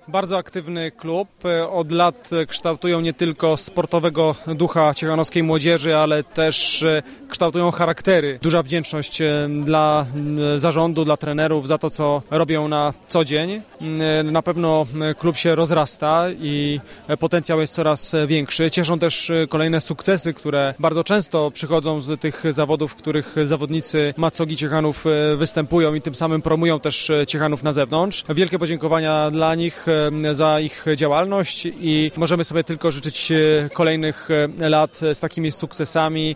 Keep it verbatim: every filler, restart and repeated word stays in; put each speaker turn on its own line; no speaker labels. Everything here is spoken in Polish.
Bardzo aktywny klub. Od lat kształtują nie tylko sportowego ducha ciechanowskiej młodzieży, ale też kształtują charaktery. Duża wdzięczność dla zarządu, dla trenerów za to, co robią na co dzień. Na pewno klub się rozrasta i potencjał jest coraz większy. Cieszą też kolejne sukcesy, które bardzo często przychodzą z tych zawodów, w których zawodnicy Macogi Ciechanów występują i tym samym promują też Ciechanów na zewnątrz. Wielkie podziękowania dla nich za ich działalność i możemy sobie tylko życzyć kolejnych lat z takimi sukcesami